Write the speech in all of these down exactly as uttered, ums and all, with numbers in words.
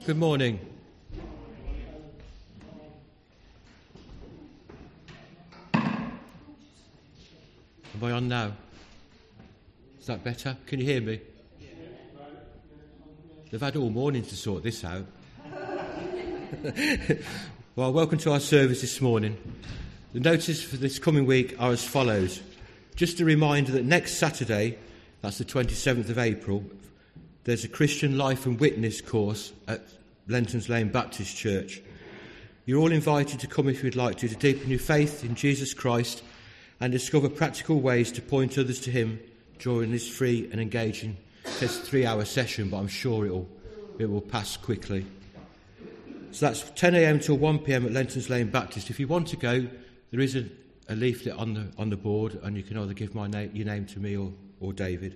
Good morning. Am I on now? Is that better? Can you hear me? They've had all morning to sort this out. Well, welcome to our service this morning. The notices for this coming week are as follows. Just a reminder that next Saturday, that's the twenty-seventh of April, there's a Christian Life and Witness course at Lentons Lane Baptist Church. You're all invited to come if you'd like to, to deepen your faith in Jesus Christ and discover practical ways to point others to him during this free and engaging, it says three-hour session, but I'm sure it'll, it will pass quickly. So that's ten a.m. till one p.m. at Lentons Lane Baptist. If you want to go, there is a, a leaflet on the on the board, and you can either give my na- your name to me or, or David.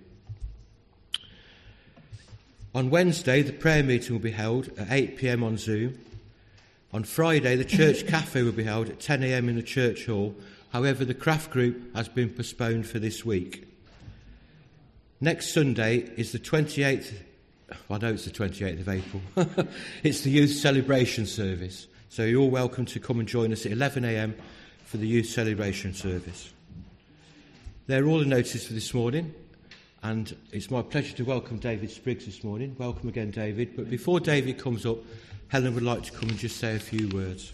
On Wednesday, the prayer meeting will be held at eight p.m. on Zoom. On Friday, the church cafe will be held at ten a.m. in the church hall. However, the craft group has been postponed for this week. Next Sunday is the twenty-eighth. I know it's the twenty-eighth of April. It's the youth celebration service. So you're all welcome to come and join us at eleven a.m. for the youth celebration service. They're all the notices for this morning. And it's my pleasure to welcome David Spriggs this morning. Welcome again, David. But before David comes up, Helen would like to come and just say a few words.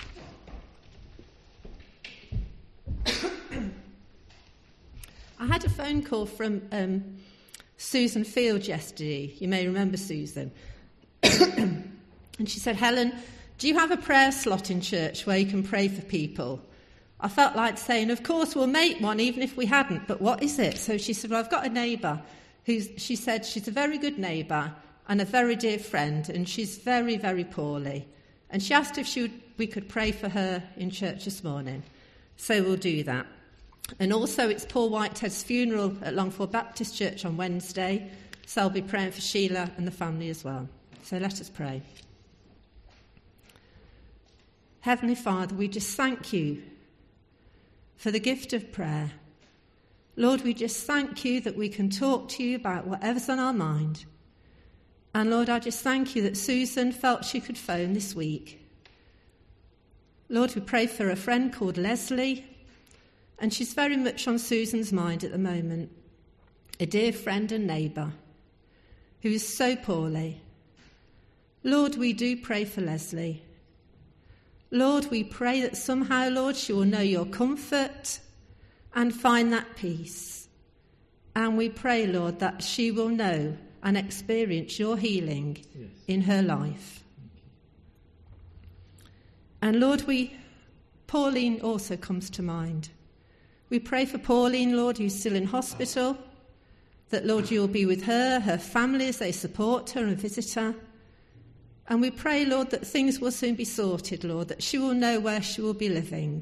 I had a phone call from um, Susan Field yesterday. You may remember Susan. And she said, Helen, do you have a prayer slot in church where you can pray for people? I felt like saying, of course, we'll make one, even if we hadn't, but what is it? So she said, well, I've got a neighbour who's, she said, she's a very good neighbour and a very dear friend, and she's very, very poorly. And she asked if she would, we could pray for her in church this morning. So we'll do that. And also, it's Paul Whitehead's funeral at Longford Baptist Church on Wednesday, so I'll be praying for Sheila and the family as well. So let us pray. Heavenly Father, we just thank you for the gift of prayer. Lord, we just thank you that we can talk to you about whatever's on our mind. And Lord, I just thank you that Susan felt she could phone this week. Lord, we pray for a friend called Leslie, and she's very much on Susan's mind at the moment. A dear friend and neighbour who is so poorly. Lord, we do pray for Leslie. Lord, we pray that somehow, Lord, she will know your comfort and find that peace. And we pray, Lord, that she will know and experience your healing yes. in her life. And Lord, we, Pauline also comes to mind. We pray for Pauline, Lord, who's still in hospital, that, Lord, you'll be with her, her family as they support her and visit her. And we pray, Lord, that things will soon be sorted, Lord, that she will know where she will be living.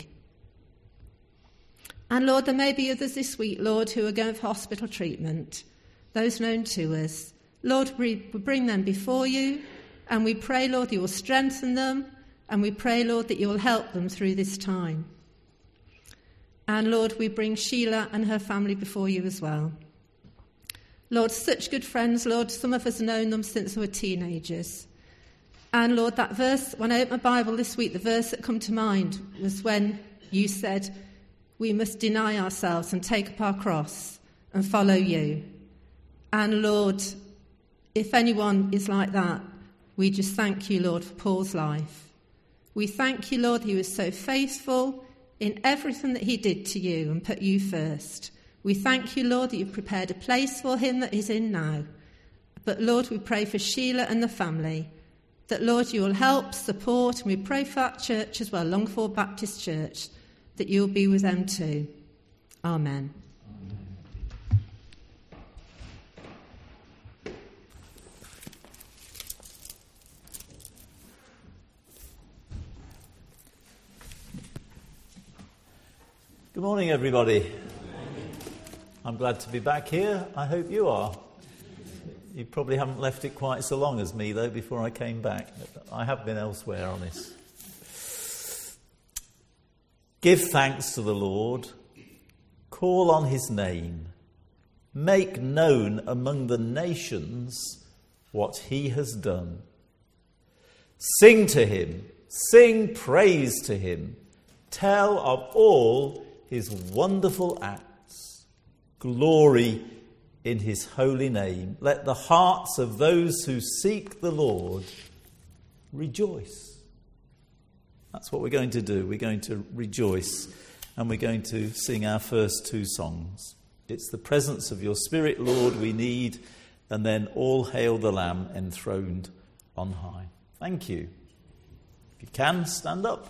And, Lord, there may be others this week, Lord, who are going for hospital treatment, those known to us. Lord, we bring them before you, and we pray, Lord, that you will strengthen them, and we pray, Lord, that you will help them through this time. And, Lord, we bring Sheila and her family before you as well. Lord, such good friends, Lord, some of us have known them since they were teenagers. And, Lord, that verse, when I opened my Bible this week, the verse that came to mind was when you said, we must deny ourselves and take up our cross and follow you. And, Lord, if anyone is like that, we just thank you, Lord, for Paul's life. We thank you, Lord, he was so faithful in everything that he did to you and put you first. We thank you, Lord, that you've prepared a place for him that he's in now. But, Lord, we pray for Sheila and the family, that, Lord, you will help, support, and we pray for that church as well, Longford Baptist Church, that you'll be with them too. Amen. Good morning, everybody. I'm glad to be back here. I hope you are. You probably haven't left it quite so long as me, though, before I came back. I have been elsewhere on this. Give thanks to the Lord. Call on his name. Make known among the nations what he has done. Sing to him, sing praise to him, tell of all his wonderful acts. Glory in his holy name. Let the hearts of those who seek the Lord rejoice. That's what we're going to do. We're going to rejoice, and we're going to sing our first two songs. It's the presence of your Spirit, Lord, we need, and then all hail the Lamb enthroned on high. Thank you. If you can, stand up.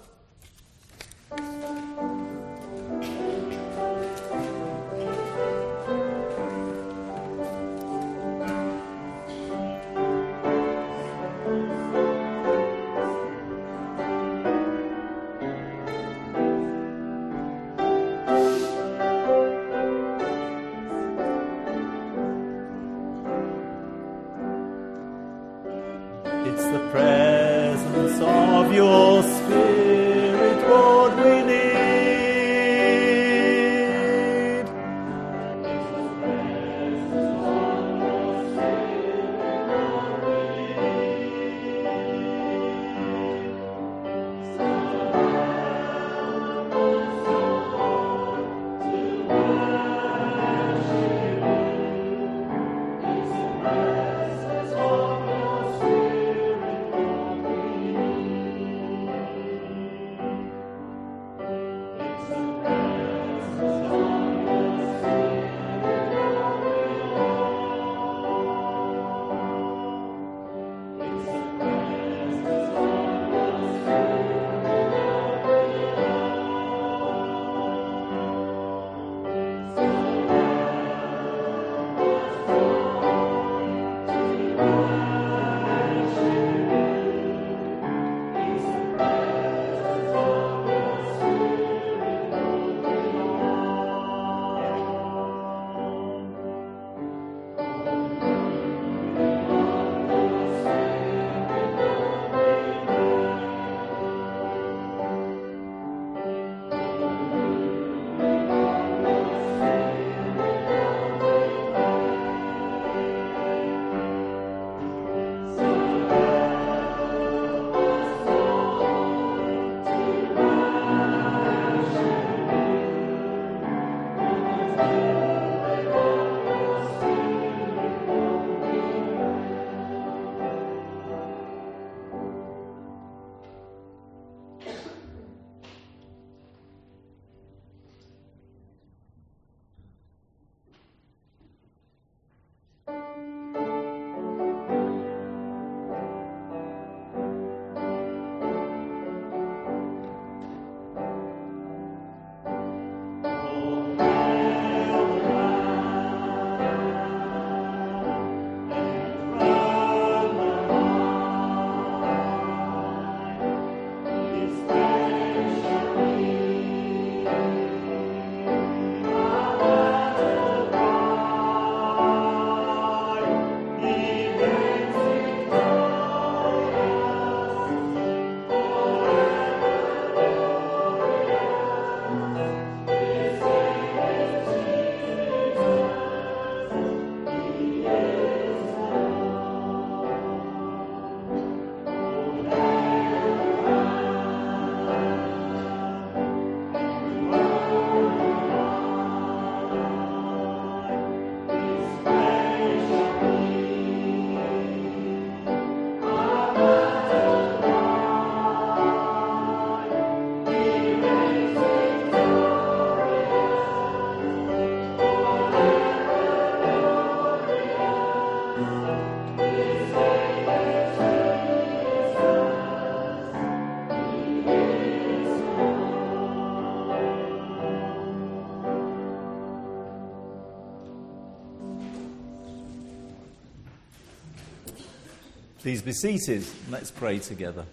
Please be seated. Let's pray together.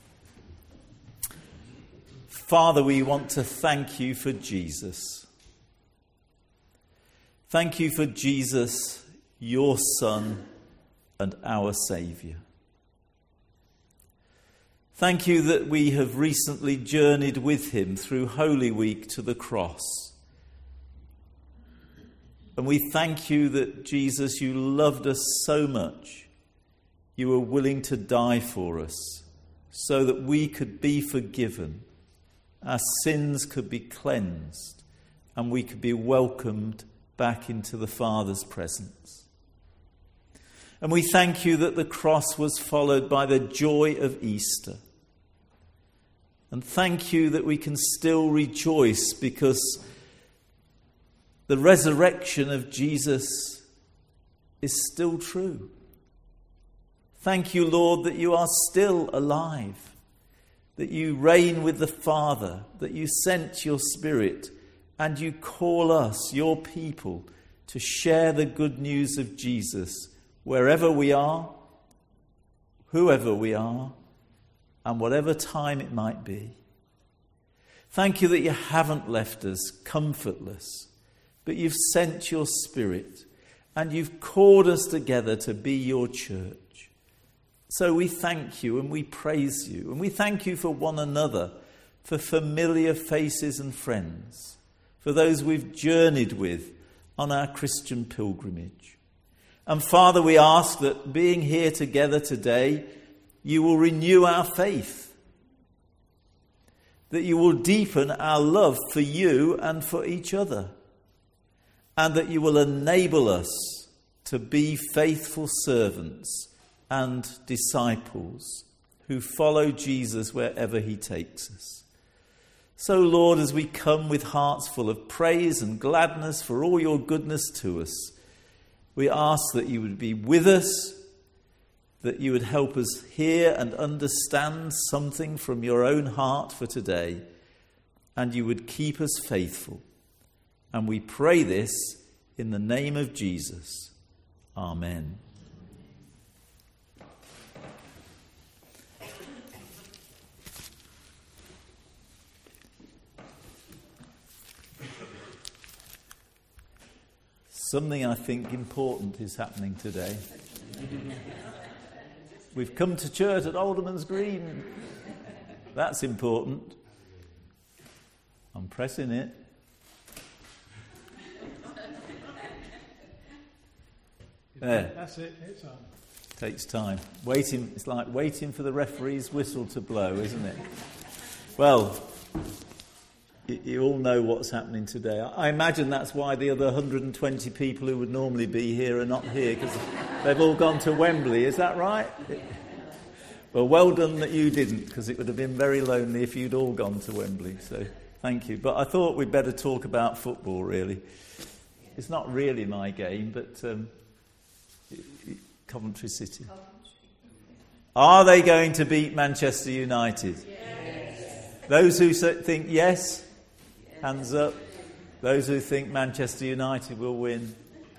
Father, we want to thank you for Jesus. Thank you for Jesus, your Son and our Saviour. Thank you that we have recently journeyed with him through Holy Week to the cross. And we thank you that, Jesus, you loved us so much. You were willing to die for us so that we could be forgiven, our sins could be cleansed, and we could be welcomed back into the Father's presence. And we thank you that the cross was followed by the joy of Easter. And thank you that we can still rejoice because the resurrection of Jesus is still true. Thank you, Lord, that you are still alive, that you reign with the Father, that you sent your Spirit, and you call us, your people, to share the good news of Jesus wherever we are, whoever we are, and whatever time it might be. Thank you that you haven't left us comfortless, but you've sent your Spirit, and you've called us together to be your church. So we thank you and we praise you, and we thank you for one another, for familiar faces and friends, for those we've journeyed with on our Christian pilgrimage. And Father, we ask that being here together today, you will renew our faith, that you will deepen our love for you and for each other, and that you will enable us to be faithful servants and disciples who follow Jesus wherever he takes us. So, Lord, as we come with hearts full of praise and gladness for all your goodness to us, we ask that you would be with us, that you would help us hear and understand something from your own heart for today, and you would keep us faithful. And we pray this in the name of Jesus. Amen. Something I think important is happening today. We've come to church at Alderman's Green. That's important. I'm pressing it. There. That's it. It's on. Takes time. Waiting. It's like waiting for the referee's whistle to blow, isn't it? Well, you, you all know what's happening today. I, I imagine that's why the other one hundred twenty people who would normally be here are not here, because they've all gone to Wembley. Is that right? Well, well done that you didn't, because it would have been very lonely if you'd all gone to Wembley. So thank you. But I thought we'd better talk about football, really. It's not really my game, but um, Coventry City. Are they going to beat Manchester United? Yes. Those who think yes, hands up. Those who think Manchester United will win.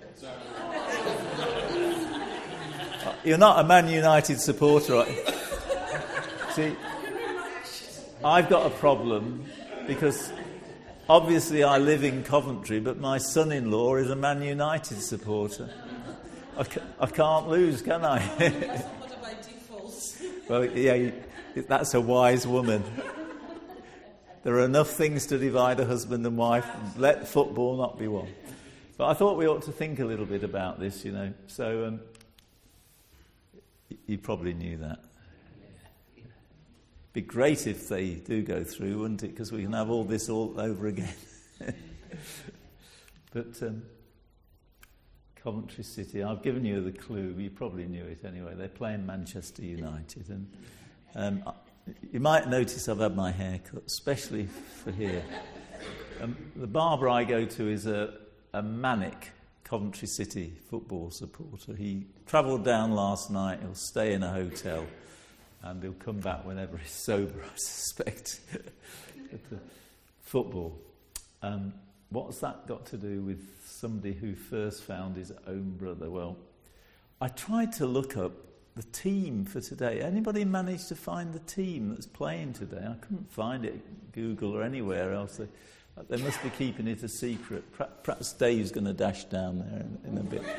You're not a Man United supporter, are you? See, I've got a problem because obviously I live in Coventry, but my son-in-law is a Man United supporter. I, ca- I can't lose, can I? What are my defaults? Well, yeah, that's a wise woman. There are enough things to divide a husband and wife. Let football not be one. But I thought we ought to think a little bit about this, you know. So um, you probably knew that. Be great if they do go through, wouldn't it? Because we can have all this all over again. But um, Coventry City, I've given you the clue. You probably knew it anyway. They're playing Manchester United, and um, you might notice I've had my hair cut, especially for here. Um, the barber I go to is a, a manic Coventry City football supporter. He travelled down last night. He'll stay in a hotel. And he'll come back whenever he's sober, I suspect. But, uh, football. Um, what's that got to do with somebody who first found his own brother? Well, I tried to look up the team for today. Anybody managed to find the team that's playing today? I couldn't find it at Google or anywhere else. They, they must be keeping it a secret. Perhaps Dave's going to dash down there in, in a bit.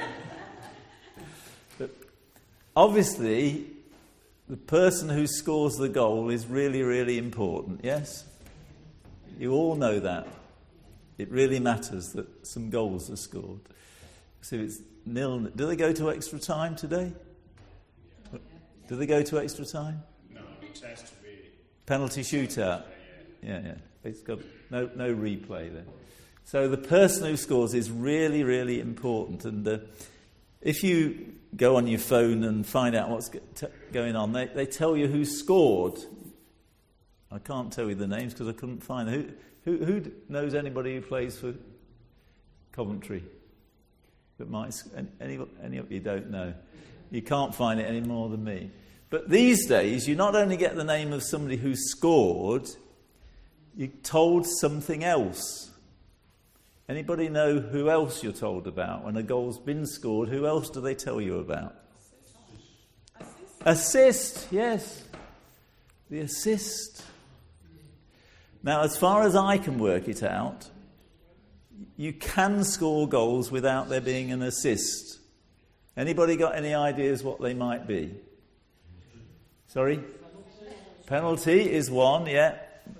But obviously, the person who scores the goal is really, really important, yes? You all know that. It really matters that some goals are scored. So it's nil. Do they go to extra time today? Do they go to extra time? No. test, really. Penalty shootout. Yeah, yeah. It's got no no replay there. So the person who scores is really, really important. And uh, if you go on your phone and find out what's t- going on, they, they tell you who scored. I can't tell you the names because I couldn't find them. Who, who, who knows anybody who plays for Coventry? That might any any of you don't know. You can't find it any more than me. But these days, you not only get the name of somebody who scored, you're told something else. Anybody know who else you're told about? When a goal's been scored, who else do they tell you about? Assist. Assist, yes. The assist. Now, as far as I can work it out, you can score goals without there being an assist. Anybody got any ideas what they might be? Sorry? Penalty is one, yeah.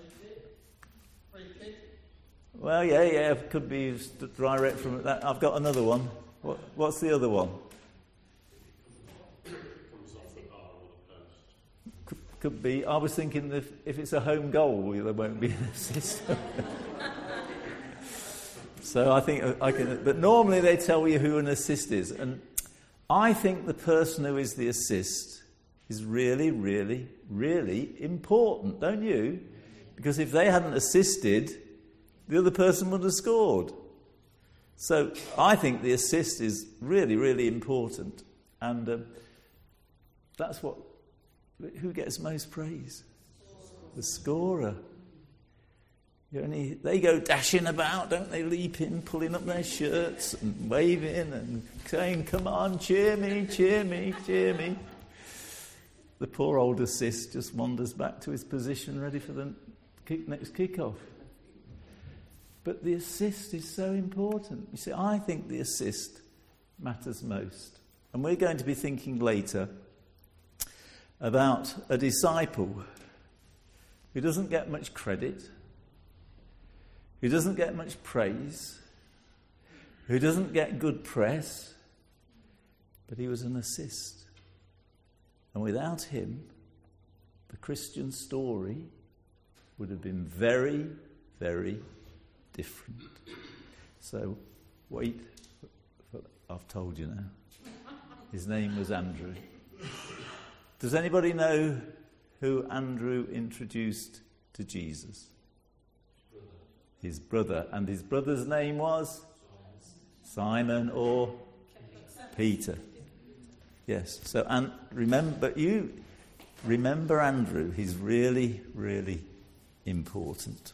Well, yeah, yeah, it could be direct from that. I've got another one. What, what's the other one? Could, could be. I was thinking if, if it's a home goal, there won't be an assist. So I think I can. But normally they tell you who an assist is, and I think the person who is the assist is really, really, really important, don't you? Because if they hadn't assisted, the other person would have scored. So I think the assist is really, really important. And um, that's what... Who gets most praise? The scorer. You only, they go dashing about, don't they? Leaping, pulling up their shirts and waving and saying, come on, cheer me, cheer me, cheer me. The poor old assist just wanders back to his position ready for the kick, next kick-off. But the assist is so important. You see, I think the assist matters most. And we're going to be thinking later about a disciple who doesn't get much credit, who doesn't get much praise, who doesn't get good press, but he was an assist. And without him, the Christian story would have been very, very different. So, wait, for, I've told you now. His name was Andrew. Does anybody know who Andrew introduced to Jesus? His brother. And his brother's name was? Simon or Peter. Yes. So, and remember, you remember Andrew. He's really, really important.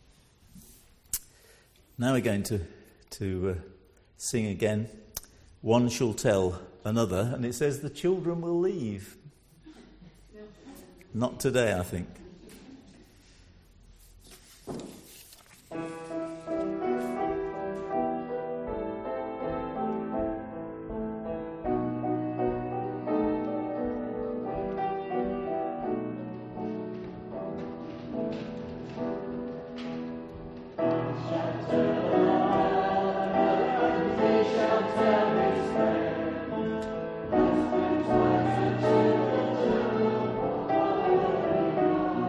Now we're going to to uh, sing again. One shall tell another, and it says the children will leave. Not today, I think. Thank you.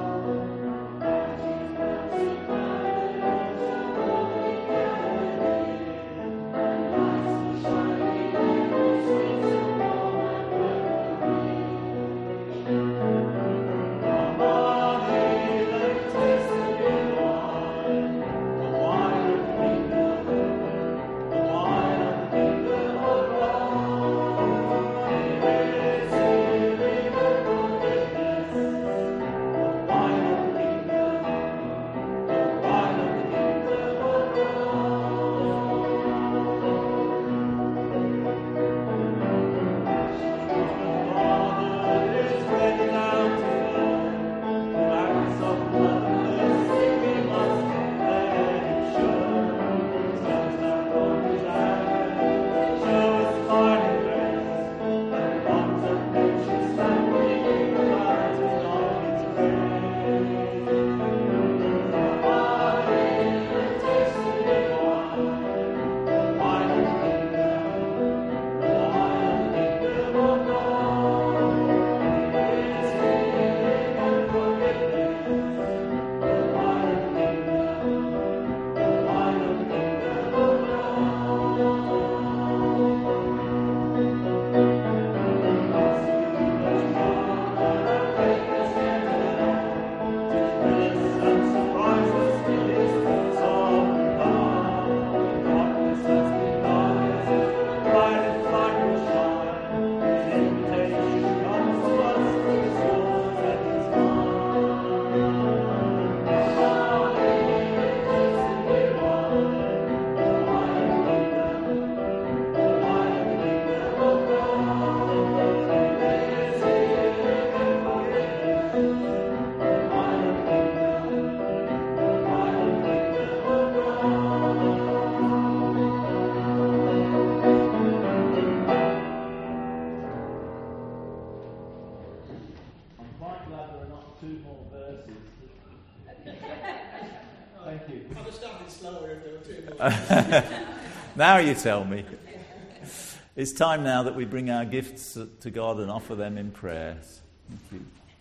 two more verses. Thank you. I was starting slower if there were two more. Now you tell me. It's time now that we bring our gifts to God and offer them in prayers. Thank you.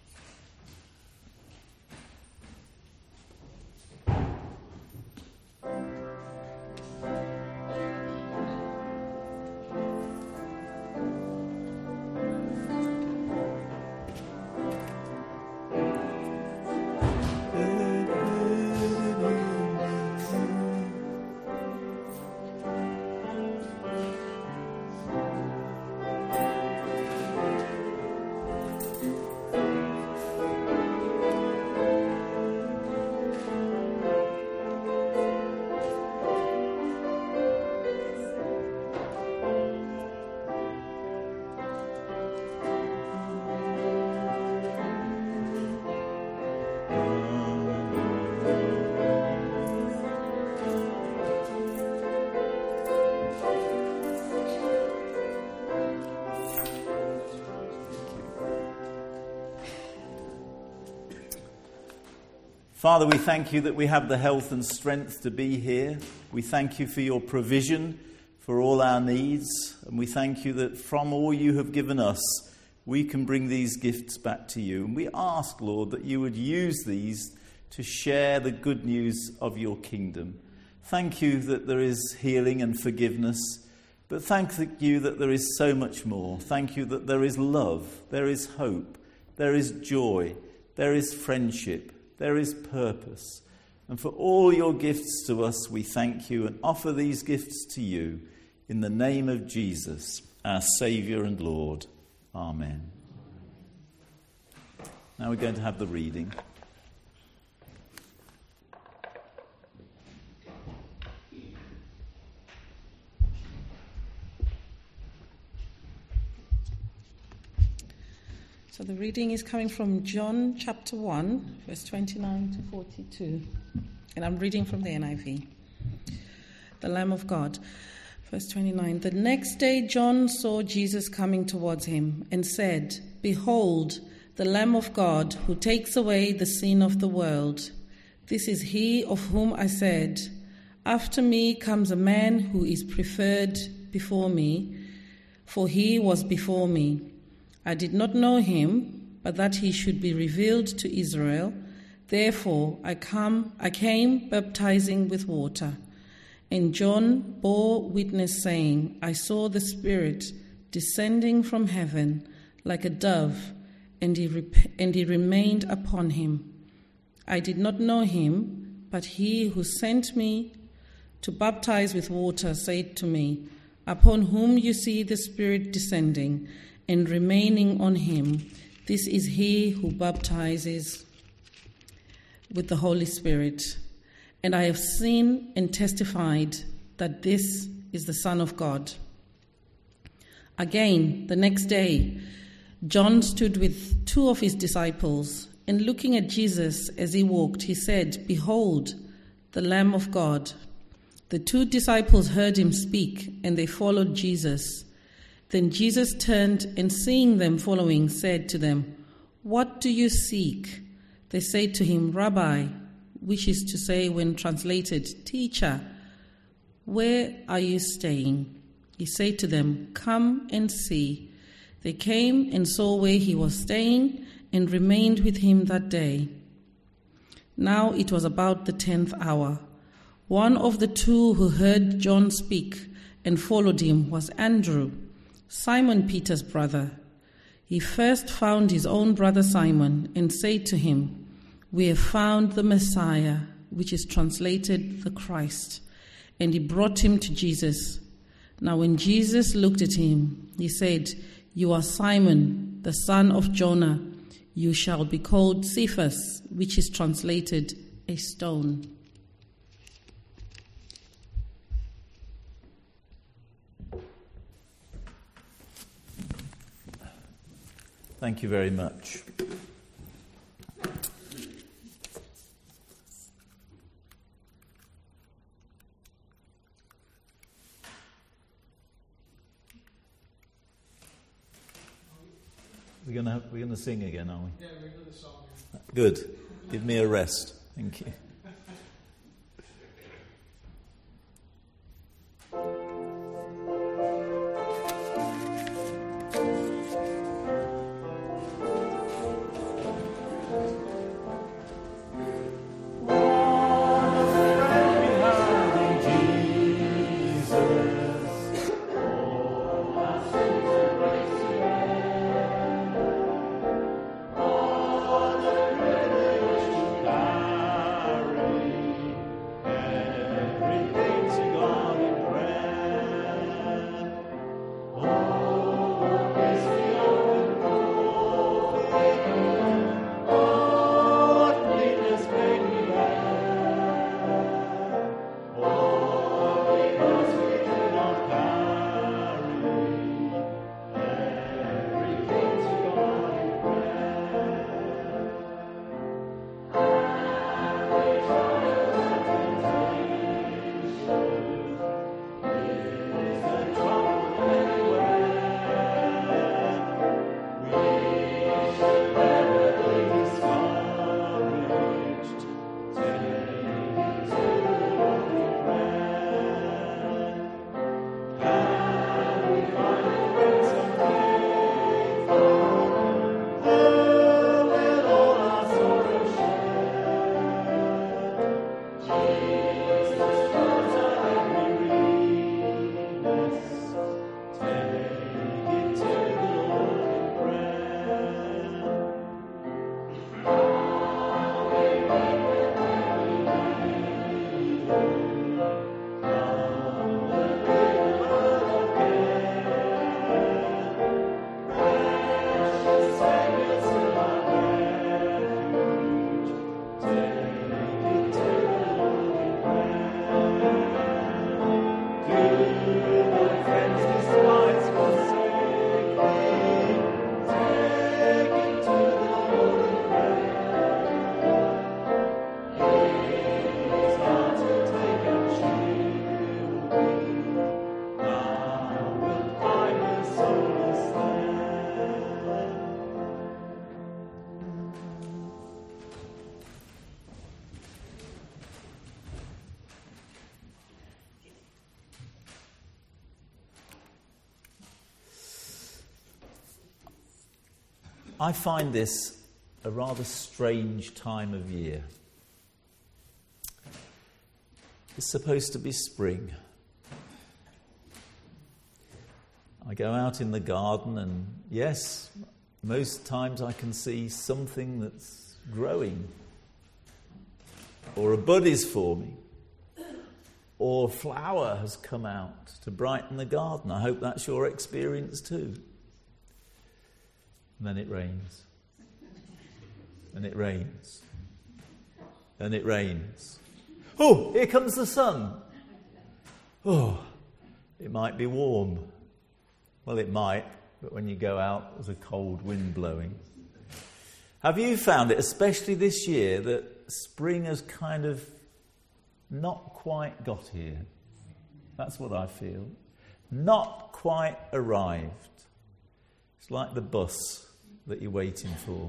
Father, we thank you that we have the health and strength to be here. We thank you for your provision for all our needs. And we thank you that from all you have given us, we can bring these gifts back to you. And we ask, Lord, that you would use these to share the good news of your kingdom. Thank you that there is healing and forgiveness. But thank you that there is so much more. Thank you that there is love, there is hope, there is joy, there is friendship. There is purpose. And for all your gifts to us, we thank you and offer these gifts to you in the name of Jesus, our Saviour and Lord. Amen. Now we're going to have the reading. So the reading is coming from John chapter one, verse twenty-nine to forty-two. And I'm reading from the N I V. The Lamb of God. Verse twenty-nine. The next day John saw Jesus coming towards him and said, "Behold, the Lamb of God who takes away the sin of the world. This is he of whom I said, after me comes a man who is preferred before me, for he was before me. I did not know him, but that he should be revealed to Israel. Therefore I come, I came baptizing with water. And John bore witness, saying, I saw the Spirit descending from heaven like a dove, and he, rep- and he remained upon him. I did not know him, but he who sent me to baptize with water said to me, upon whom you see the Spirit descending and remaining on him, this is he who baptizes with the Holy Spirit. And I have seen and testified that this is the Son of God." Again, the next day, John stood with two of his disciples, and looking at Jesus as he walked, he said, "Behold, the Lamb of God." The two disciples heard him speak, and they followed Jesus. Then Jesus turned and, seeing them following, said to them, "What do you seek?" They said to him, "Rabbi," which is to say, when translated, "Teacher, where are you staying?" He said to them, "Come and see." They came and saw where he was staying and remained with him that day. Now it was about the tenth hour. One of the two who heard John speak and followed him was Andrew, Simon Peter's brother. He first found his own brother Simon and said to him, "We have found the Messiah," which is translated the Christ. And he brought him to Jesus. Now when Jesus looked at him, he said, "You are Simon, the son of Jonah. You shall be called Cephas," which is translated a stone. Thank you very much. We're gonna have, we're gonna sing again, are we? Yeah, we're going to song. Good. Give me a rest. Thank you. I find this a rather strange time of year. It's supposed to be spring. I go out in the garden and, yes, most times I can see something that's growing, or a bud is forming, or a flower has come out to brighten the garden. I hope that's your experience too. And then it rains. And it rains. And it rains. Oh, here comes the sun. Oh, it might be warm. Well, it might, but when you go out, there's a cold wind blowing. Have you found it, especially this year, that spring has kind of not quite got here? That's what I feel. Not quite arrived. It's like the bus that you're waiting for.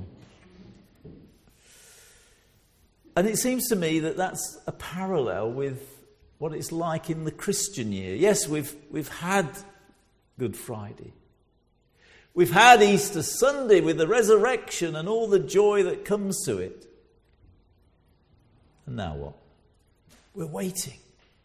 And it seems to me that that's a parallel with what it's like in the Christian year. Yes, we've we've had Good Friday. We've had Easter Sunday with the resurrection and all the joy that comes to it. And now what? We're waiting.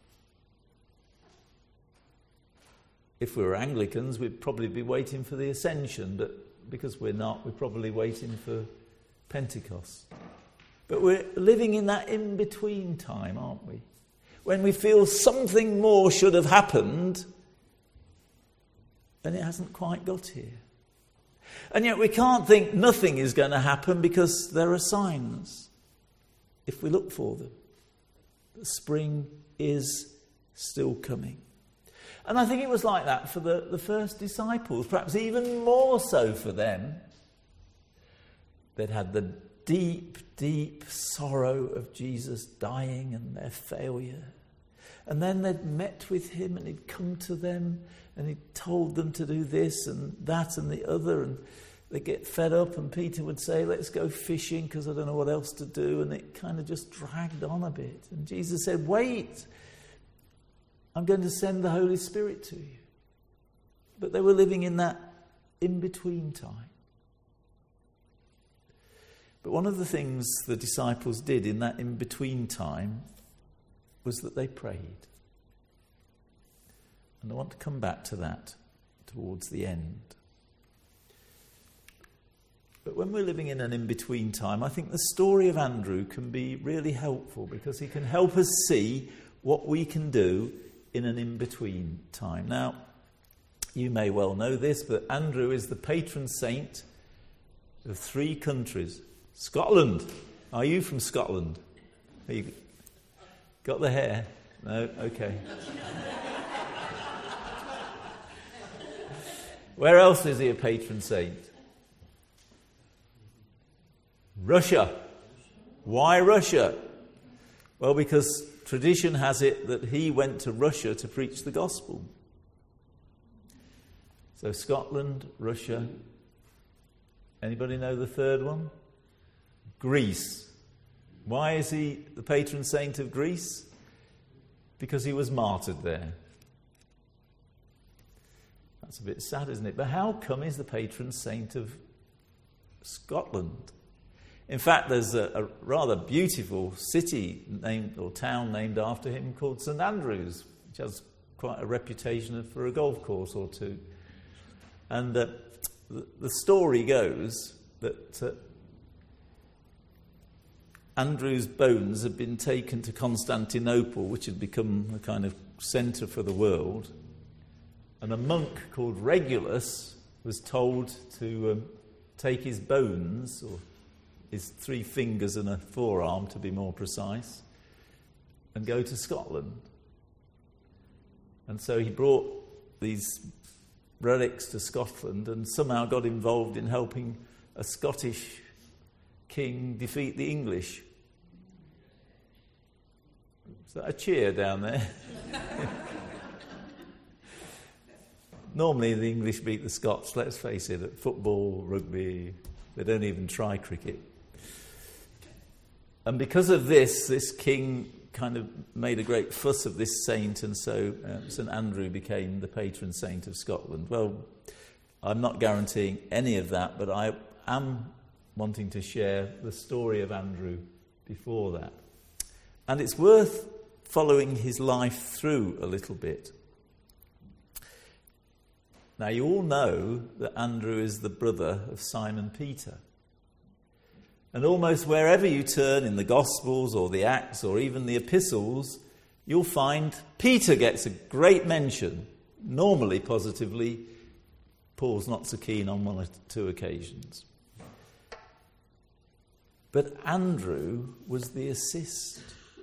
If we were Anglicans, we'd probably be waiting for the Ascension, but because we're not, we're probably waiting for Pentecost. But we're living in that in-between time, aren't we? When we feel something more should have happened, and it hasn't quite got here. And yet we can't think nothing is going to happen, because there are signs, if we look for them, that spring is still coming. And I think it was like that for the, the first disciples, perhaps even more so for them. They'd had the deep, deep sorrow of Jesus dying and their failure. And then they'd met with him and he'd come to them and he'd told them to do this and that and the other. And they get fed up, and Peter would say, let's go fishing because I don't know what else to do. And it kind of just dragged on a bit. And Jesus said, wait, I'm going to send the Holy Spirit to you. But they were living in that in-between time. But one of the things the disciples did in that in-between time was that they prayed. And I want to come back to that towards the end. But when we're living in an in-between time, I think the story of Andrew can be really helpful because he can help us see what we can do in an in-between time. Now, you may well know this, but Andrew is the patron saint of three countries. Scotland. Are you from Scotland? Are you got the hair? No? Okay. Where else is he a patron saint? Russia. Why Russia? Well, because tradition has it that he went to Russia to preach the gospel. So Scotland, Russia. Anybody know the third one? Greece. Why is he the patron saint of Greece? Because he was martyred there. That's a bit sad, isn't it? But how come he's the patron saint of Scotland? In fact, there's a, a rather beautiful city named or town named after him called St Andrews, which has quite a reputation for a golf course or two. And uh, the, the story goes that uh, Andrew's bones had been taken to Constantinople, which had become a kind of centre for the world. And a monk called Regulus was told to um, take his bones, or his three fingers and a forearm to be more precise, and go to Scotland. And so he brought these relics to Scotland and somehow got involved in helping a Scottish king defeat the English. Is that a cheer down there? Normally the English beat the Scots, let's face it, at football, rugby, they don't even try cricket. And because of this, this king kind of made a great fuss of this saint, and so uh, St Andrew became the patron saint of Scotland. Well, I'm not guaranteeing any of that, but I am wanting to share the story of Andrew before that. And it's worth following his life through a little bit. Now, you all know that Andrew is the brother of Simon Peter. And almost wherever you turn in the Gospels or the Acts or even the Epistles, you'll find Peter gets a great mention. Normally, positively, Paul's not so keen on one or two occasions. But Andrew was the assist.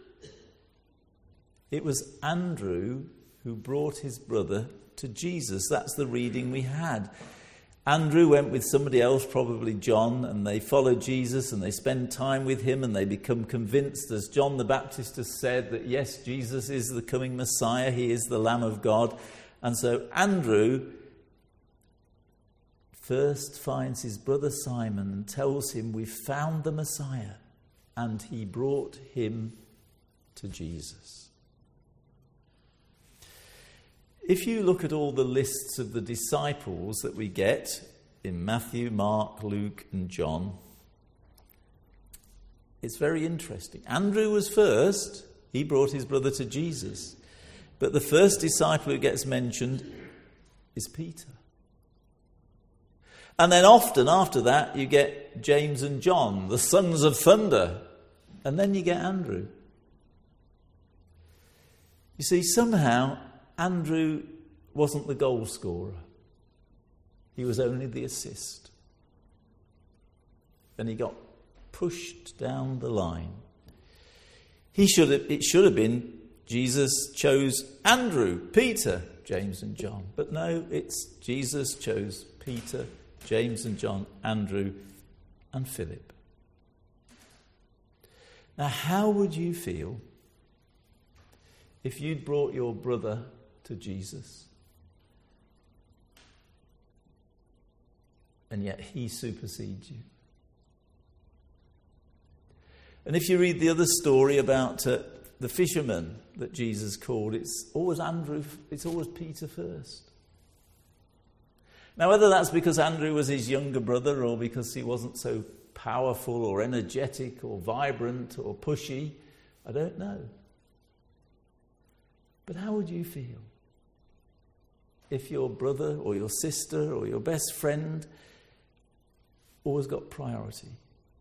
It was Andrew who brought his brother to Jesus. That's the reading we had. Andrew went with somebody else, probably John, and they followed Jesus and they spend time with him and they become convinced, as John the Baptist has said, that yes, Jesus is the coming Messiah, he is the Lamb of God. And so Andrew first finds his brother Simon and tells him, we've found the Messiah, and he brought him to Jesus. If you look at all the lists of the disciples that we get in Matthew, Mark, Luke, and John, it's very interesting. Andrew was first. He brought his brother to Jesus. But the first disciple who gets mentioned is Peter. And then often after that, you get James and John, the sons of thunder. And then you get Andrew. You see, somehow Andrew wasn't the goal scorer. He was only the assist. And he got pushed down the line. He should have, it should have been Jesus chose Andrew, Peter, James and John. But no, it's Jesus chose Peter, James and John, Andrew and Philip. Now, how would you feel if you'd brought your brother to Jesus? and yet he supersedes you. And if you read the other story about uh, the fisherman that Jesus called, it's always Andrew, it's always Peter first. Now, whether that's because Andrew was his younger brother or because he wasn't so powerful or energetic or vibrant or pushy, I don't know. But how would you feel if your brother or your sister or your best friend always got priority?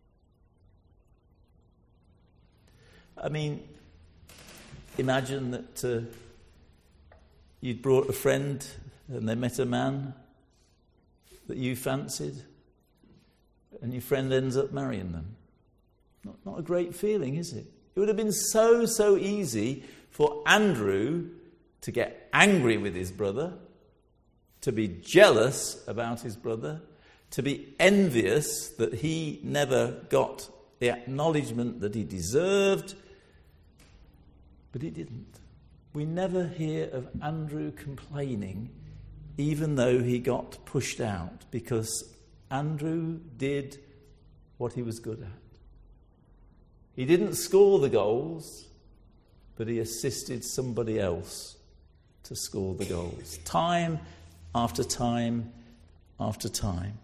I mean, imagine that uh, you'd brought a friend and they met a man that you fancied, and your friend ends up marrying them. Not, not a great feeling, is it? It would have been so, so easy for Andrew to get angry with his brother, to be jealous about his brother, to be envious that he never got the acknowledgement that he deserved, but he didn't. We never hear of Andrew complaining, even though he got pushed out, because Andrew did what he was good at. He didn't score the goals, but he assisted somebody else to score the goals. Time after time after time.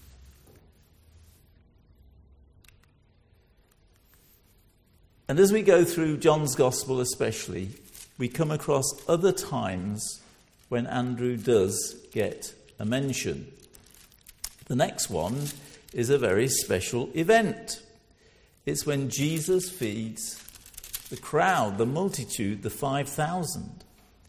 And as we go through John's Gospel especially, we come across other times when Andrew does get a mention. The next one is a very special event. It's when Jesus feeds the crowd, the multitude, the five thousand.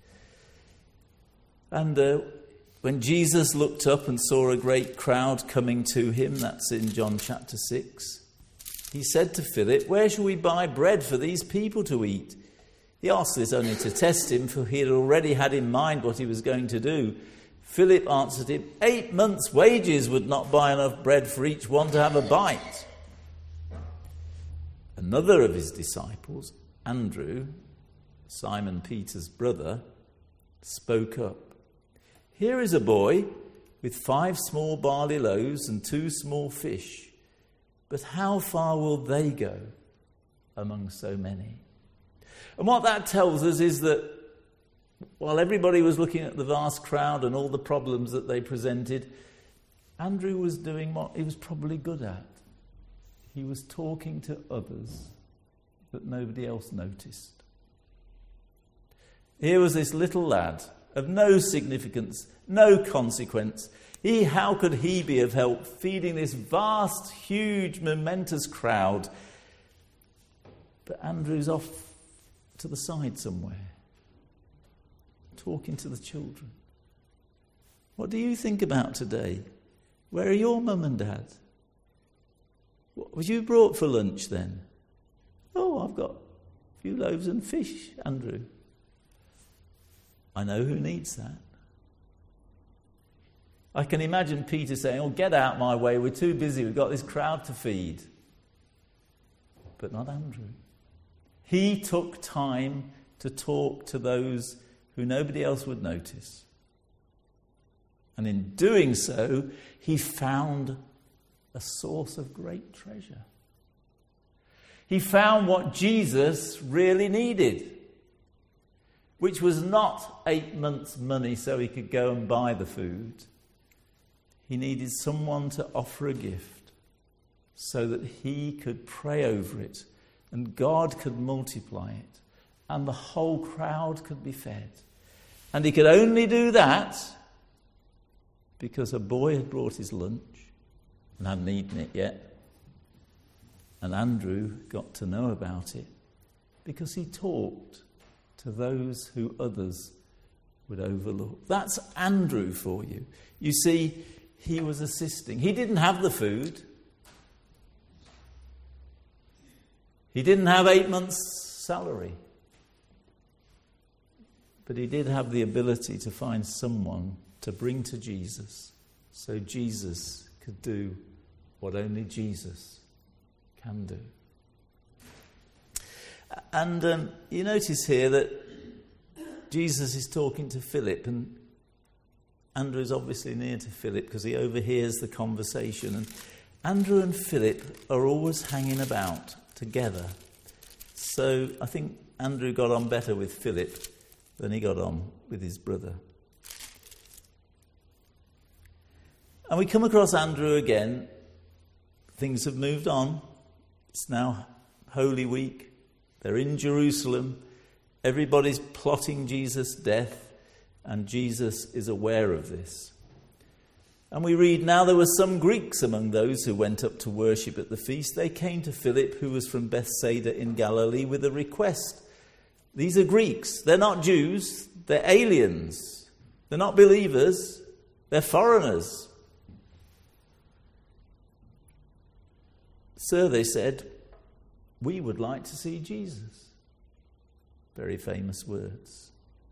And uh, when Jesus looked up and saw a great crowd coming to him, that's in John chapter six, he said to Philip, "Where shall we buy bread for these people to eat?" He asked this only to test him, for he had already had in mind what he was going to do. Philip answered him, "Eight months' wages would not buy enough bread for each one to have a bite." Another of his disciples, Andrew, Simon Peter's brother, spoke up. "Here is a boy with five small barley loaves and two small fish. But how far will they go among so many?" And what that tells us is that while everybody was looking at the vast crowd and all the problems that they presented, Andrew was doing what he was probably good at. He was talking to others that nobody else noticed. Here was this little lad of no significance, no consequence. He, how could he be of help feeding this vast, huge, momentous crowd? But Andrew's off to the side somewhere, talking to the children. What do you think about today? Where are your mum and dad? What was you brought for lunch then? "Oh, I've got a few loaves and fish, Andrew." I know who needs that. I can imagine Peter saying, "Oh, get out my way, we're too busy, we've got this crowd to feed." But not Andrew. He took time to talk to those who nobody else would notice. And in doing so, he found a source of great treasure. He found what Jesus really needed, which was not eight months' money so he could go and buy the food. He needed someone to offer a gift so that he could pray over it and God could multiply it and the whole crowd could be fed. And he could only do that because a boy had brought his lunch and hadn't eaten it yet. And Andrew got to know about it because he talked to those who others would overlook. That's Andrew for you. You see, he was assisting. He didn't have the food. He didn't have eight months' salary. But he did have the ability to find someone to bring to Jesus so Jesus could do what only Jesus can do. And um, you notice here that Jesus is talking to Philip, and Andrew is obviously near to Philip because he overhears the conversation. And Andrew and Philip are always hanging about together. So I think Andrew got on better with Philip than he got on with his brother. And we come across Andrew again. Things have moved on. It's now Holy Week. They're in Jerusalem. Everybody's plotting Jesus' death, and Jesus is aware of this. And we read, now there were some Greeks among those who went up to worship at the feast. They came to Philip, who was from Bethsaida in Galilee, with a request. These are Greeks. They're not Jews. They're aliens. They're not believers. They're foreigners. Sir, they said, we would like to see Jesus. Very famous words.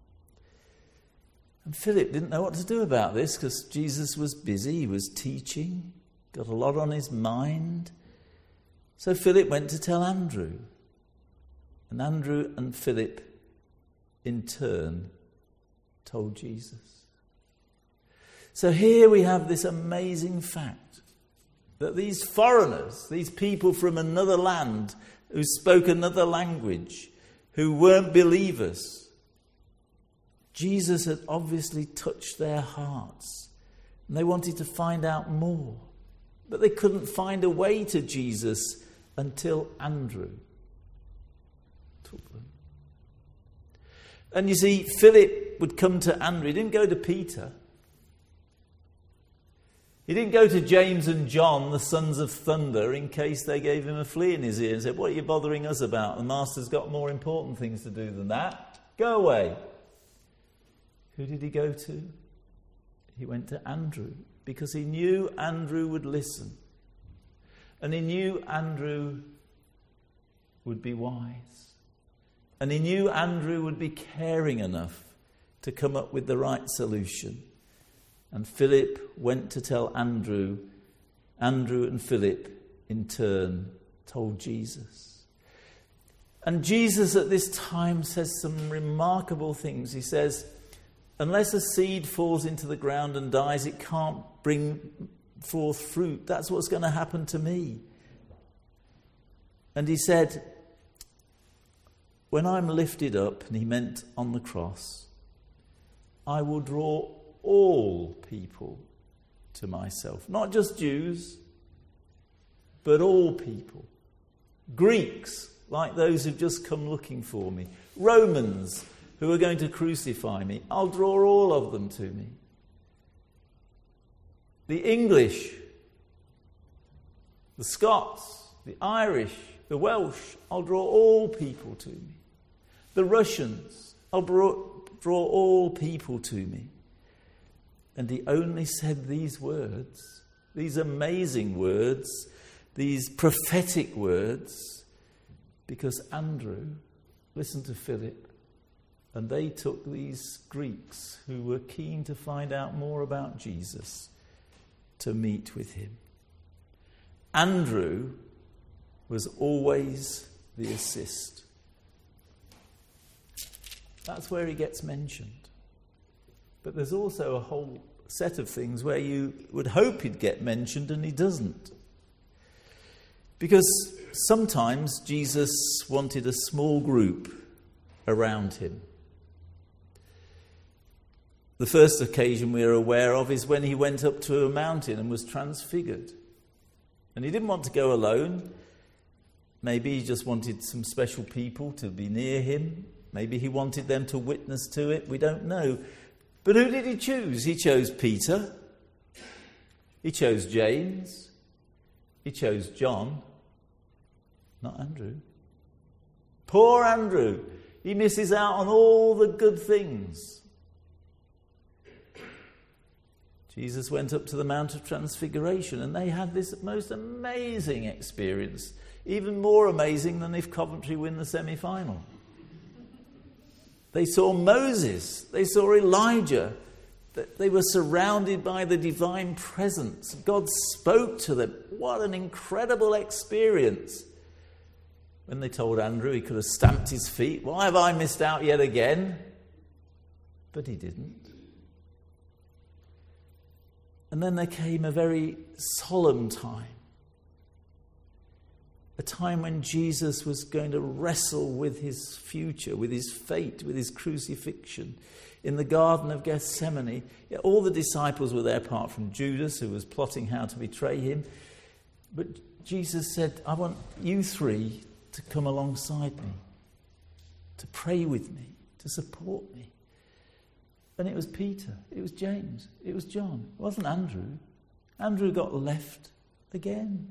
And Philip didn't know what to do about this because Jesus was busy, he was teaching, got a lot on his mind. So Philip went to tell Andrew. And Andrew and Philip, in turn, told Jesus. So here we have this amazing fact that these foreigners, these people from another land who spoke another language, who weren't believers, Jesus had obviously touched their hearts and they wanted to find out more. But they couldn't find a way to Jesus until Andrew took them. And you see, Philip would come to Andrew. He didn't go to Peter. He didn't go to James and John, the sons of thunder, in case they gave him a flea in his ear and said, what are you bothering us about? The master's got more important things to do than that. Go away. Who did he go to? He went to Andrew because he knew Andrew would listen. And he knew Andrew would be wise. And he knew Andrew would be caring enough to come up with the right solution. And Philip went to tell Andrew. Andrew and Philip, in turn, told Jesus. And Jesus at this time says some remarkable things. He says, unless a seed falls into the ground and dies, it can't bring forth fruit. That's what's going to happen to me. And he said, when I'm lifted up, and he meant on the cross, I will draw all people to myself. Not just Jews, but all people. Greeks, like those who've just come looking for me. Romans, who are going to crucify me. I'll draw all of them to me. The English, the Scots, the Irish, the Welsh, I'll draw all people to me. The Russians, I'll draw, draw all people to me. And he only said these words, these amazing words, these prophetic words, because Andrew listened to Philip, and they took these Greeks who were keen to find out more about Jesus to meet with him. Andrew was always the assist. That's where he gets mentioned. But there's also a whole set of things where you would hope he'd get mentioned and he doesn't. Because sometimes Jesus wanted a small group around him. The first occasion we are aware of is when he went up to a mountain and was transfigured. And he didn't want to go alone. Maybe he just wanted some special people to be near him. Maybe he wanted them to witness to it. We don't know. But who did he choose? He chose Peter. He chose James. He chose John. Not Andrew. Poor Andrew. He misses out on all the good things. Jesus went up to the Mount of Transfiguration and they had this most amazing experience. Even more amazing than if Coventry win the semi-final. They saw Moses. They saw Elijah. They were surrounded by the divine presence. God spoke to them. What an incredible experience. When they told Andrew, he could have stamped his feet. Why have I missed out yet again? But he didn't. And then there came a very solemn time. A time when Jesus was going to wrestle with his future, with his fate, with his crucifixion. In the Garden of Gethsemane, all the disciples were there apart from Judas, who was plotting how to betray him. But Jesus said, I want you three to come alongside me, to pray with me, to support me. And it was Peter, it was James, it was John. It wasn't Andrew. Andrew got left again.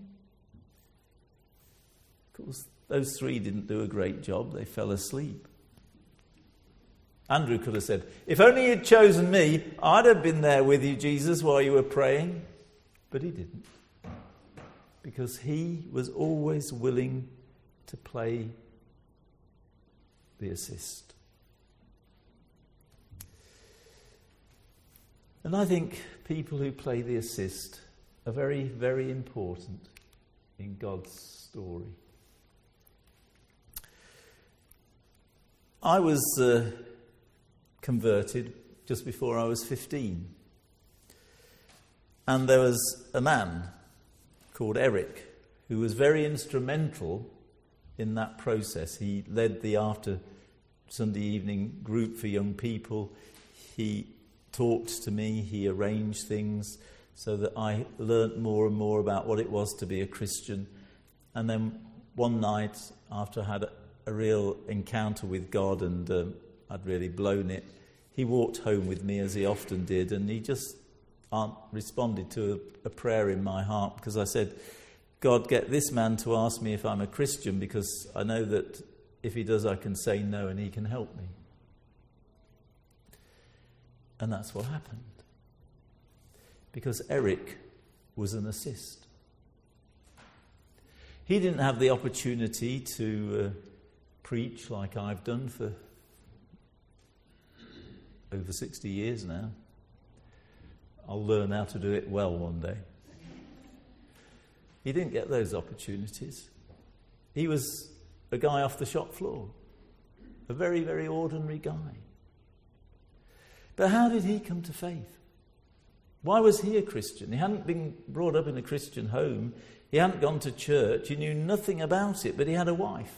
Of course, those three didn't do a great job. They fell asleep. Andrew could have said, if only you'd chosen me, I'd have been there with you, Jesus, while you were praying. But he didn't. Because he was always willing to play the assist. And I think people who play the assist are very, very important in God's story. I was uh, converted just before I was fifteen. And there was a man called Eric who was very instrumental in that process. He led the after Sunday evening group for young people. He talked to me, he arranged things so that I learnt more and more about what it was to be a Christian. And then one night, after I had a, a real encounter with God and um, I'd really blown it, he walked home with me as he often did, and he just uh, responded to a, a prayer in my heart, because I said, God, get this man to ask me if I'm a Christian, because I know that if he does, I can say no and he can help me. And that's what happened. Because Eric was an assist. He didn't have the opportunity to uh, preach like I've done for over sixty years now. I'll learn how to do it well one day. He didn't get those opportunities. He was a guy off the shop floor. A very, very ordinary guy. But how did he come to faith? Why was he a Christian? He hadn't been brought up in a Christian home. He hadn't gone to church. He knew nothing about it, but he had a wife.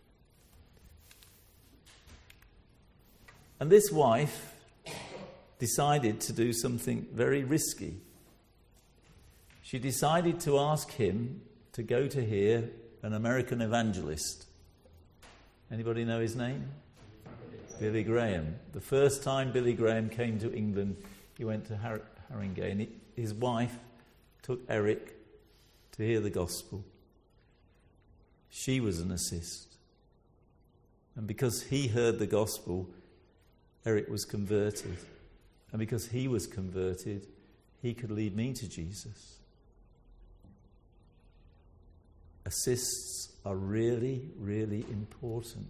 And this wife decided to do something very risky. She decided to ask him to go to hear an American evangelist. Anybody know his name? Billy Graham. The first time Billy Graham came to England, he went to Har- Haringey, and his wife took Eric to hear the gospel. She was an assist. And because he heard the gospel, Eric was converted. And because he was converted, he could lead me to Jesus. Assists are really, really important.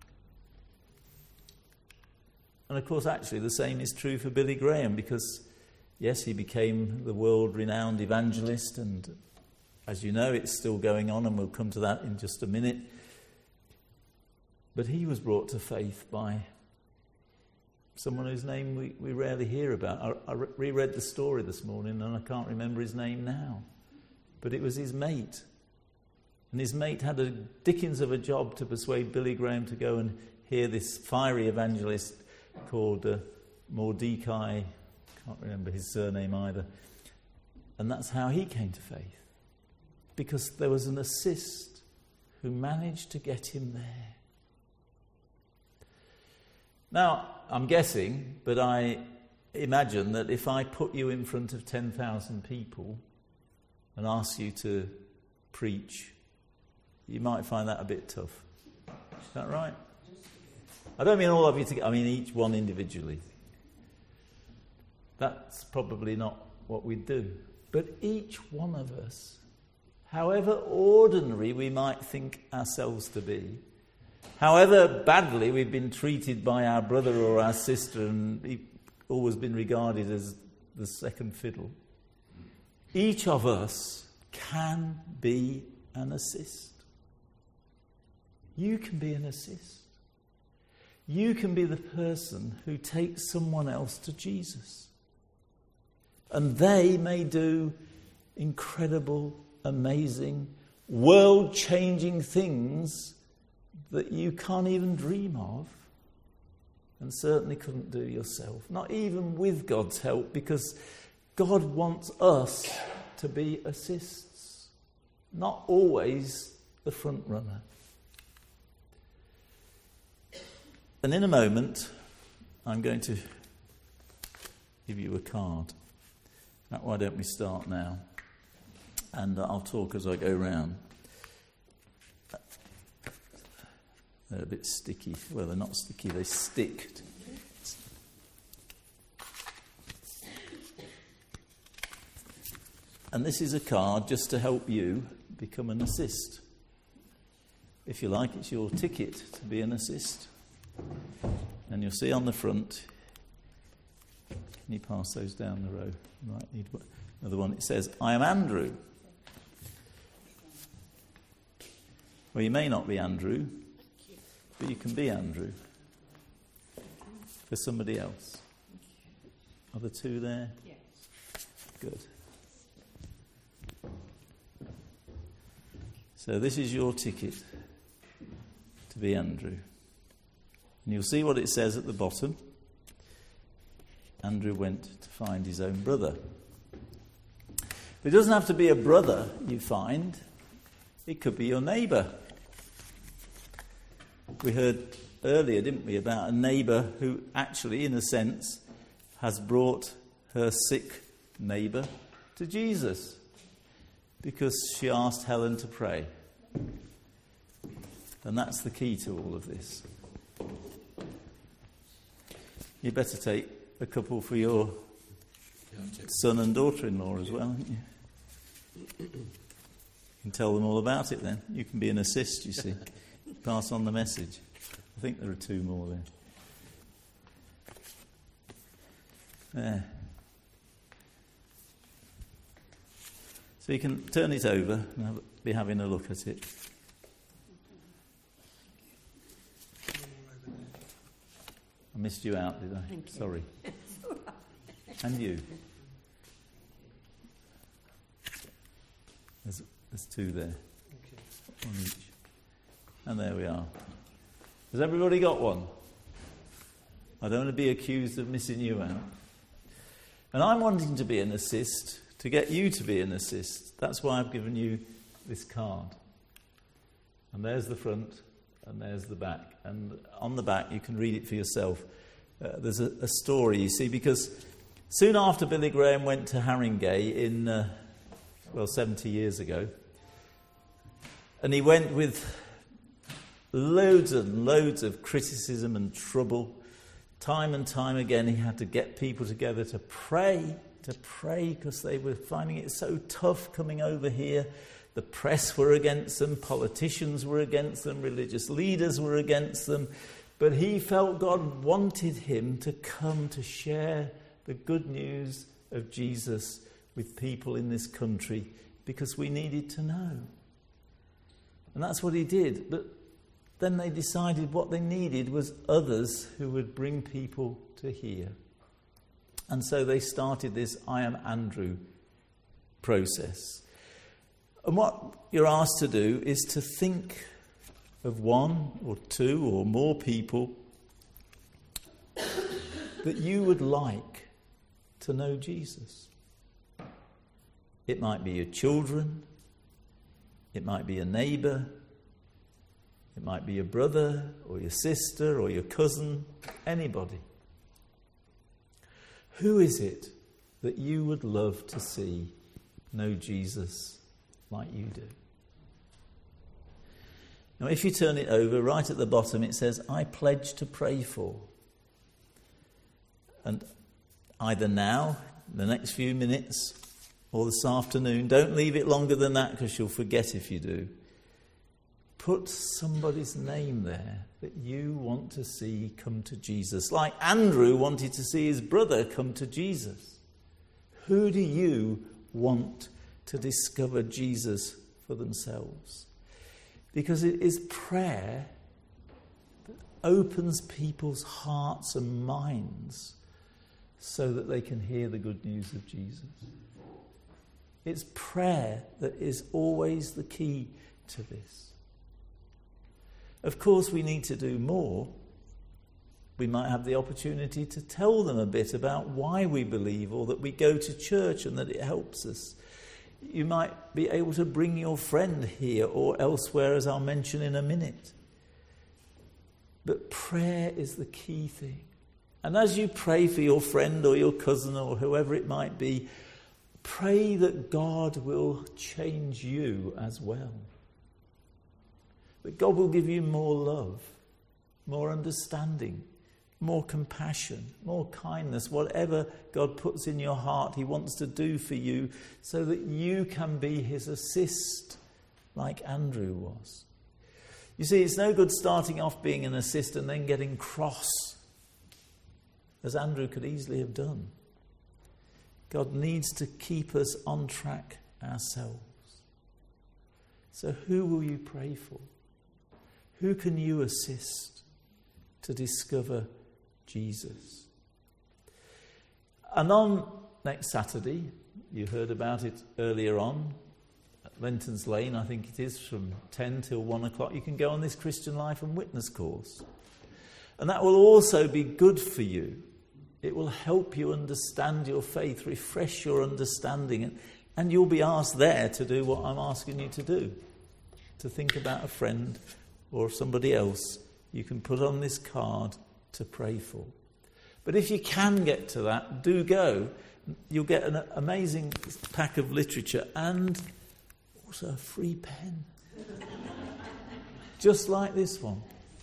And of course, actually, the same is true for Billy Graham, because, yes, he became the world-renowned evangelist, and as you know, it's still going on, and we'll come to that in just a minute. But he was brought to faith by someone whose name we, we rarely hear about. I, I re- reread the story this morning, and I can't remember his name now. But it was his mate. And his mate had a dickens of a job to persuade Billy Graham to go and hear this fiery evangelist called uh, Mordecai. Can't remember his surname either. And that's how he came to faith. Because there was an assist who managed to get him there. Now, I'm guessing, but I imagine that if I put you in front of ten thousand people and ask you to preach, you might find that a bit tough. Is that right? I don't mean all of you together, I mean each one individually. That's probably not what we do. But each one of us, however ordinary we might think ourselves to be, however badly we've been treated by our brother or our sister and always been regarded as the second fiddle, each of us can be an assist. You can be an assist. You can be the person who takes someone else to Jesus. And they may do incredible, amazing, world-changing things that you can't even dream of, and certainly couldn't do yourself. Not even with God's help, because God wants us to be assists, not always the front runner. And in a moment, I'm going to give you a card. Now, why don't we start now? And I'll talk as I go round. They're a bit sticky. Well, they're not sticky, they stick. And this is a card just to help you become an assist. If you like, it's your ticket to be an assist. And you'll see on the front, can you pass those down the row? You might need another one. It says, I am Andrew. Well, you may not be Andrew, but you can be Andrew for somebody else. Are the two there? Yes. Good. So this is your ticket to be Andrew. And you'll see what it says at the bottom. Andrew went to find his own brother. But it doesn't have to be a brother you find. It could be your neighbour. We heard earlier, didn't we, about a neighbour who actually, in a sense, has brought her sick neighbour to Jesus because she asked Helen to pray. And that's the key to all of this. You better take a couple for your son and daughter-in-law as well, haven't you? You can tell them all about it then. You can be an assist, you see. Pass on the message. I think there are two more there. There. So you can turn it over and have, be having a look at it. I missed you out, did I? Thank you. Sorry. And you. There's, there's two there. One each. And there we are. Has everybody got one? I don't want to be accused of missing you out. And I'm wanting to be an assist, to get you to be an assist. That's why I've given you this card. And there's the front, and there's the back. And on the back, you can read it for yourself. Uh, there's a, a story, you see, because soon after Billy Graham went to Haringey in, uh, well, seventy years ago, and he went with loads and loads of criticism and trouble. Time and time again, he had to get people together to pray, to pray, because they were finding it so tough coming over here. The press were against them, politicians were against them, religious leaders were against them. But he felt God wanted him to come to share the good news of Jesus with people in this country, because we needed to know. And that's what he did. But then they decided what they needed was others who would bring people to hear. And so they started this I Am Andrew process. And what you're asked to do is to think of one or two or more people that you would like to know Jesus. It might be your children. It might be a neighbour. It might be your brother or your sister or your cousin, anybody. Who is it that you would love to see know Jesus like you do? Now, if you turn it over, right at the bottom it says, I pledge to pray for. And either now, the next few minutes, or this afternoon, don't leave it longer than that because you'll forget if you do. Put somebody's name there that you want to see come to Jesus. Like Andrew wanted to see his brother come to Jesus. Who do you want to discover Jesus for themselves? Because it is prayer that opens people's hearts and minds so that they can hear the good news of Jesus. It's prayer that is always the key to this. Of course, we need to do more. We might have the opportunity to tell them a bit about why we believe, or that we go to church and that it helps us. You might be able to bring your friend here or elsewhere, as I'll mention in a minute. But prayer is the key thing. And as you pray for your friend or your cousin or whoever it might be, pray that God will change you as well. That God will give you more love, more understanding, more compassion, more kindness, whatever God puts in your heart he wants to do for you, so that you can be his assist like Andrew was. You see, it's no good starting off being an assist and then getting cross, as Andrew could easily have done. God needs to keep us on track ourselves. So who will you pray for? Who can you assist to discover Jesus? And on next Saturday, you heard about it earlier on, at Lenton's Lane, I think it is, from ten till one o'clock, you can go on this Christian Life and Witness course. And that will also be good for you. It will help you understand your faith, refresh your understanding, and, and you'll be asked there to do what I'm asking you to do, to think about a friend or somebody else you can put on this card to pray for. But if you can get to that, do go. You'll get an amazing pack of literature and also a free pen. Just like this one.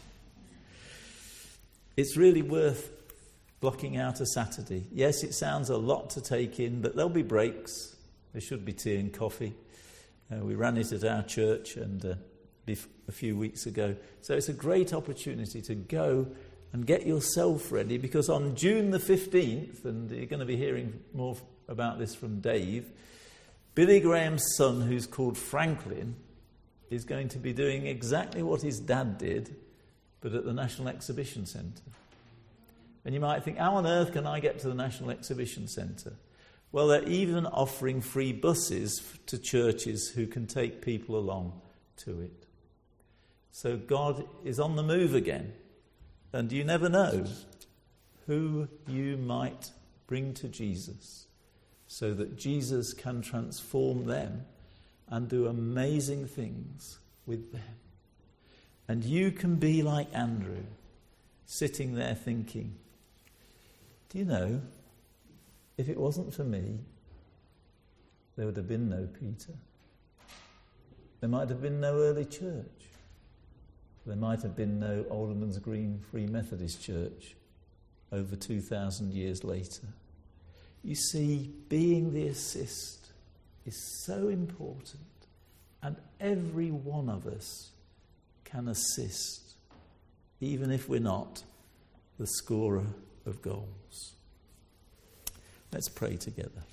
It's really worth blocking out a Saturday. Yes, it sounds a lot to take in, but there'll be breaks. There should be tea and coffee. Uh, we ran it at our church and uh, bef- a few weeks ago. So it's a great opportunity to go and get yourself ready, because on June the fifteenth, and you're going to be hearing more about this from Dave, Billy Graham's son, who's called Franklin, is going to be doing exactly what his dad did, but at the National Exhibition Centre. And you might think, how on earth can I get to the National Exhibition Centre? Well, they're even offering free buses to churches who can take people along to it. So God is on the move again. And you never know who you might bring to Jesus, so that Jesus can transform them and do amazing things with them. And you can be like Andrew, sitting there thinking, do you know, if it wasn't for me, there would have been no Peter. There might have been no early church. There might have been no Alderman's Green Free Methodist Church over two thousand years later. You see, being the assist is so important, and every one of us can assist, even if we're not the scorer of goals. Let's pray together.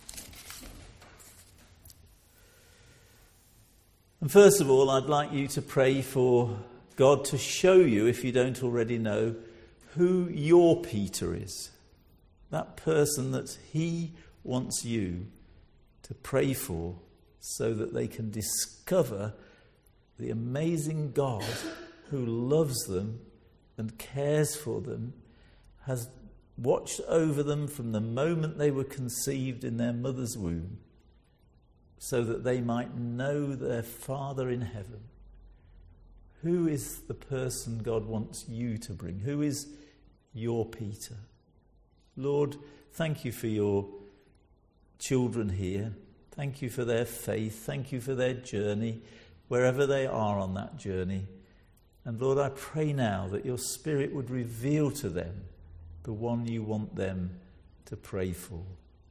And first of all, I'd like you to pray for God to show you, if you don't already know, who your Peter is. That person that he wants you to pray for, so that they can discover the amazing God who loves them and cares for them, has watched over them from the moment they were conceived in their mother's womb, so that they might know their Father in heaven. Who is the person God wants you to bring? Who is your Peter? Lord, thank you for your children here. Thank you for their faith. Thank you for their journey, wherever they are on that journey. And Lord, I pray now that your Spirit would reveal to them the one you want them to pray for.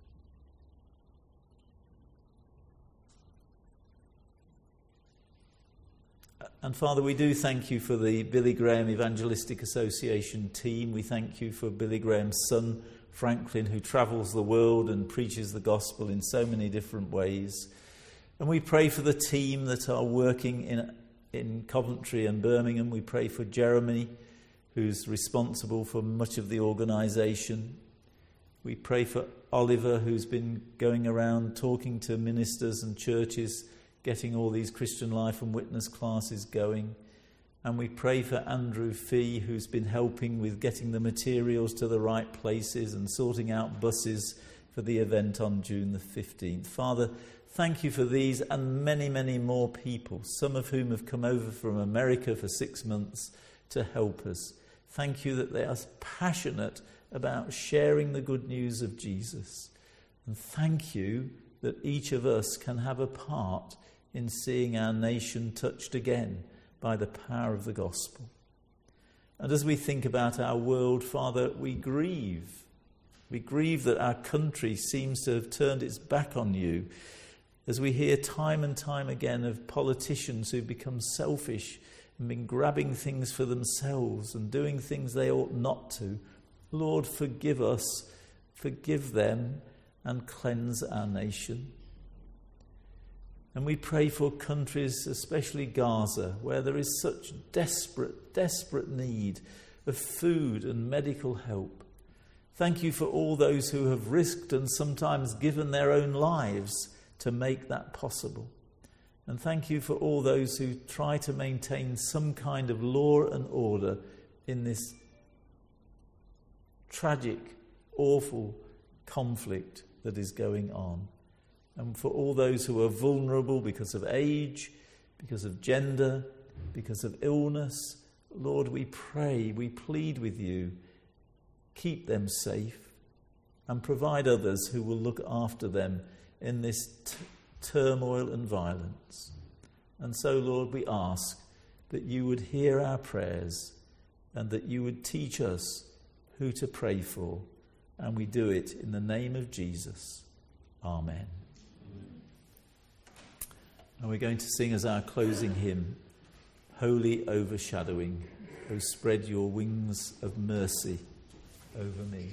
And Father, we do thank you for the Billy Graham Evangelistic Association team. We thank you for Billy Graham's son, Franklin, who travels the world and preaches the gospel in so many different ways. And we pray for the team that are working in, in Coventry and Birmingham. We pray for Jeremy, who's responsible for much of the organisation. We pray for Oliver, who's been going around talking to ministers and churches, getting all these Christian life and witness classes going. And we pray for Andrew Fee, who's been helping with getting the materials to the right places and sorting out buses for the event on June the fifteenth. Father, thank you for these and many, many more people, some of whom have come over from America for six months to help us. Thank you that they are passionate about sharing the good news of Jesus. And thank you that each of us can have a part in seeing our nation touched again by the power of the gospel. And as we think about our world, Father, we grieve. We grieve that our country seems to have turned its back on you, as we hear time and time again of politicians who've become selfish and been grabbing things for themselves and doing things they ought not to. Lord, forgive us, forgive them, and cleanse our nation. And we pray for countries, especially Gaza, where there is such desperate, desperate need of food and medical help. Thank you for all those who have risked and sometimes given their own lives to make that possible. And thank you for all those who try to maintain some kind of law and order in this tragic, awful conflict that is going on. And for all those who are vulnerable because of age, because of gender, because of illness, Lord, we pray, we plead with you, keep them safe and provide others who will look after them in this t- turmoil and violence. And so, Lord, we ask that you would hear our prayers and that you would teach us who to pray for. And we do it in the name of Jesus. Amen. And we're going to sing as our closing hymn, Holy Overshadowing, O spread your wings of mercy over me.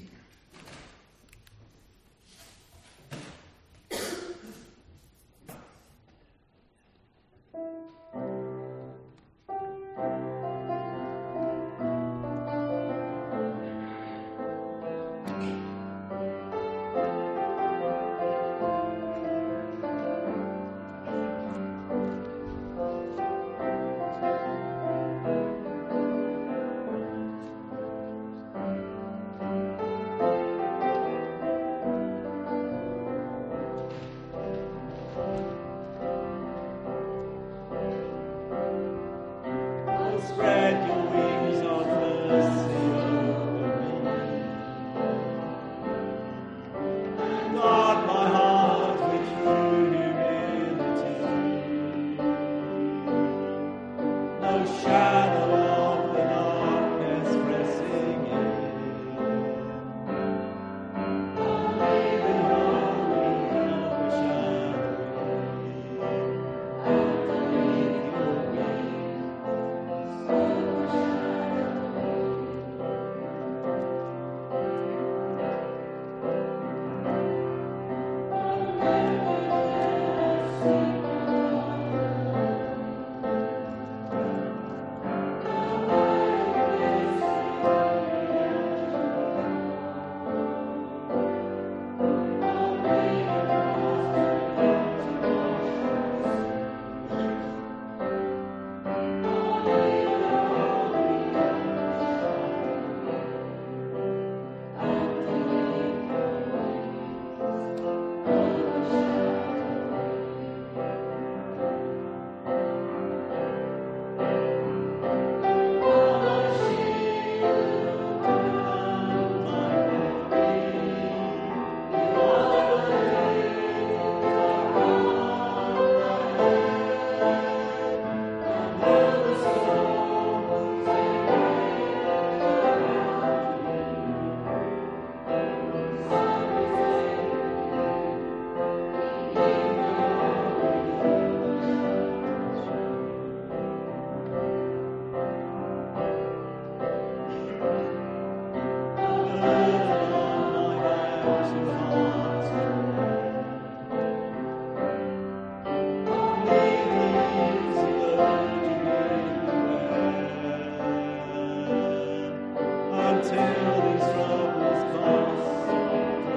Until these troubles pass.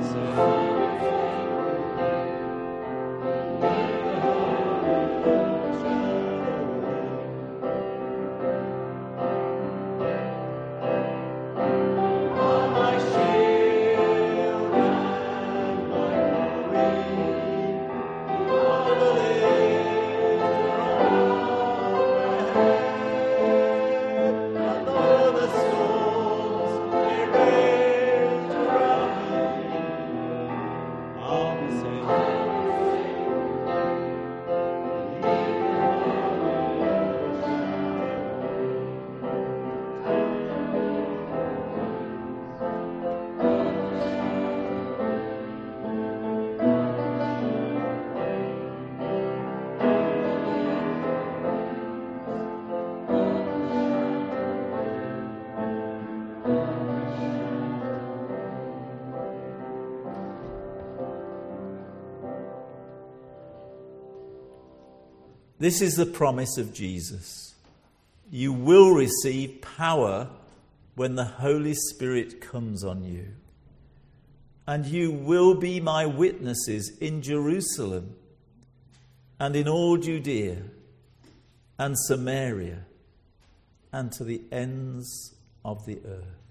This is the promise of Jesus. You will receive power when the Holy Spirit comes on you. And you will be my witnesses in Jerusalem and in all Judea and Samaria and to the ends of the earth.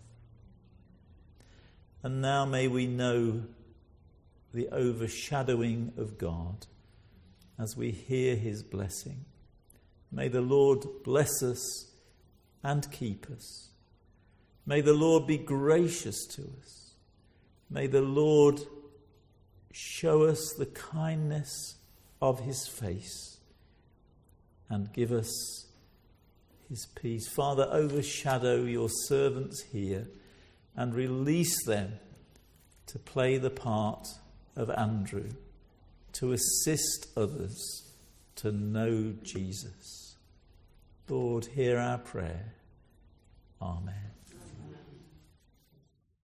And now may we know the overshadowing of God as we hear his blessing. May the Lord bless us and keep us. May the Lord be gracious to us. May the Lord show us the kindness of his face and give us his peace. Father, overshadow your servants here and release them to play the part of Andrew, to assist others to know Jesus. Lord, hear our prayer. Amen.